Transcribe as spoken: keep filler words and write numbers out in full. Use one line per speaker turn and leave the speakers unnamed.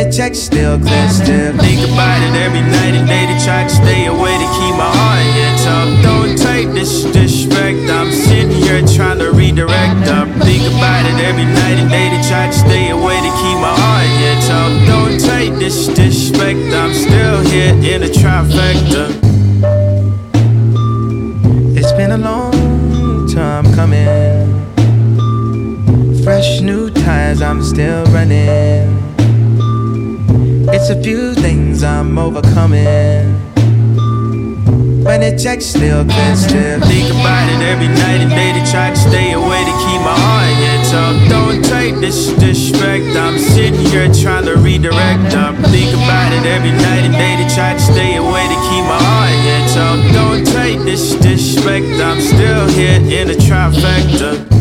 the check still clear, still think about it every night and day to try to stay away to keep my heart in tough. Don't take this disrespect, I'm sitting here trying to redirect up. Think about it every night and day to try to stay away to keep my heart in tough. Don't take this disrespect, I'm still here in the trifecta. It's been a long time coming. Fresh new tires, I'm still running. It's a few things I'm overcoming. When the check still clear, still think about it every night and day to try to stay away to keep my heart in tough. Don't take this disrespect, I'm sitting here trying to redirect up. Think about it every night and day to try to stay away to keep my heart in tough. Don't take this disrespect, I'm still here in the trifecta.